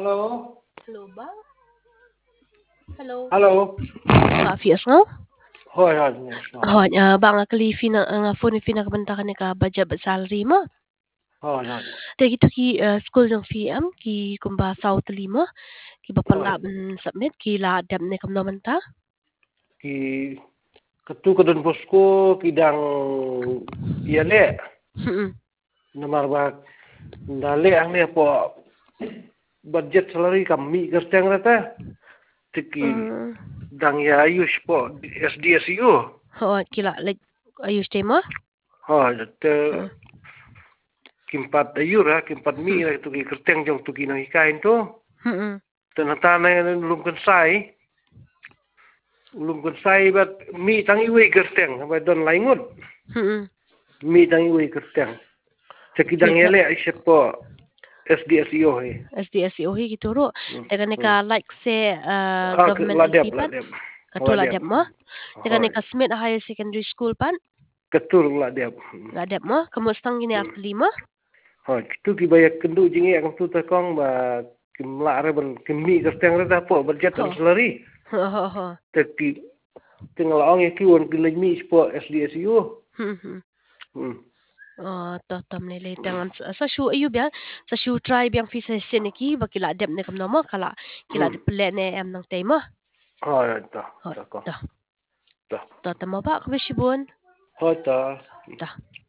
Hello. Hello ba? Hello. Hello. Fias nga? Hoi, hoi, yes, no. Hon, ba nga kalifi na nga phone fi nakabanta ka ni ka budget ba salary mo? Hoi, hoi, Dagi to ki school ng FM ki kumba South Lima ki hoi. bapalaban submit ki la dam ni kam naman ta. Ki ketu kedon bosku kidang iale Hmm. nomor ba dale ang ne po budget salary kami gerteng rata tiki dang ya ayus po SDSU. Hon, kila like ayus tema? Hoi, te kimpat ayur ha kimpat mi ra tu ki gerteng jong tu ki no hikain tu. Hmm. Tenata na lum kan sai. Ulum kan sai bat mi tangi we gerteng ba don laingut. Hmm. Mi tangi we gerteng. Sekidang Kika ele isip po SDSU he. SDSO hi gituro. Daga ni ka like say government Ladep, LP pan? ladep. Katula Ladep. dep mo? Daga ni Hoy. ka Smith Higher Secondary School pan? Ketul ladep. La dep mo? Kamustang gini at lima? Hoy, tu ki bayak kendu jingi ang tu takong ba kimla re ban kimi gerteng re da po budget Ho. dan salary. Ho. Tapi tinggal ong ki won ki mi po SDSU. Tam nilai tangan sa shu ayu biya sa shu try biyang fi sa siniki bakila dem ne kam namo kala kila de ple ne em nang tema. Hoy, ta. Ho. Ta ko. Ta. Ta. Ta tamo ba kabishibon? Hoy ta. Ta.